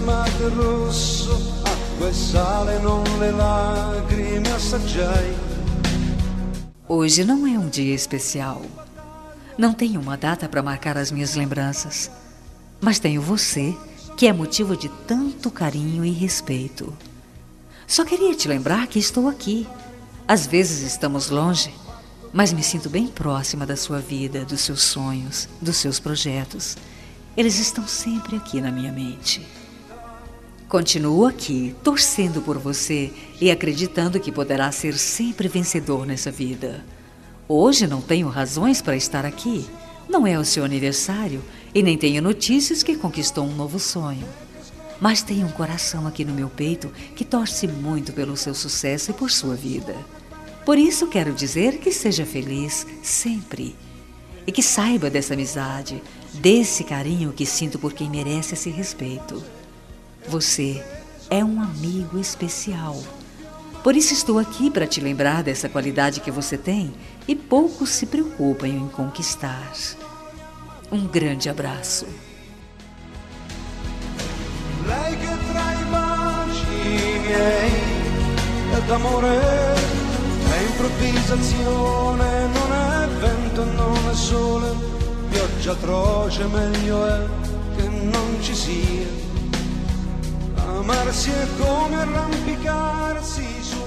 mate rosso, acqua e sale, non le lacrime assaggiai. Hoje não é um dia especial. Não tenho uma data para marcar as minhas lembranças. Mas tenho você, que é motivo de tanto carinho e respeito. Só queria te lembrar que estou aqui. Às vezes estamos longe, mas me sinto bem próxima da sua vida, dos seus sonhos, dos seus projetos. Eles estão sempre aqui na minha mente. Continuo aqui, torcendo por você e acreditando que poderá ser sempre vencedor nessa vida. Hoje não tenho razões para estar aqui. Não é o seu aniversário e nem tenho notícias que conquistou um novo sonho. Mas tenho um coração aqui no meu peito que torce muito pelo seu sucesso e por sua vida. Por isso quero dizer que seja feliz sempre. E que saiba dessa amizade, desse carinho que sinto por quem merece esse respeito. Você é um amigo especial. Por isso estou aqui para te lembrar dessa qualidade que você tem e poucos se preocupam em conquistar. Um grande abraço. Lei che tra i baci miei è d'amore, è improvvisazione, non è vento, non è sole, pioggia atroce, meglio è che non ci sia. Amarsi è come arrampicarsi su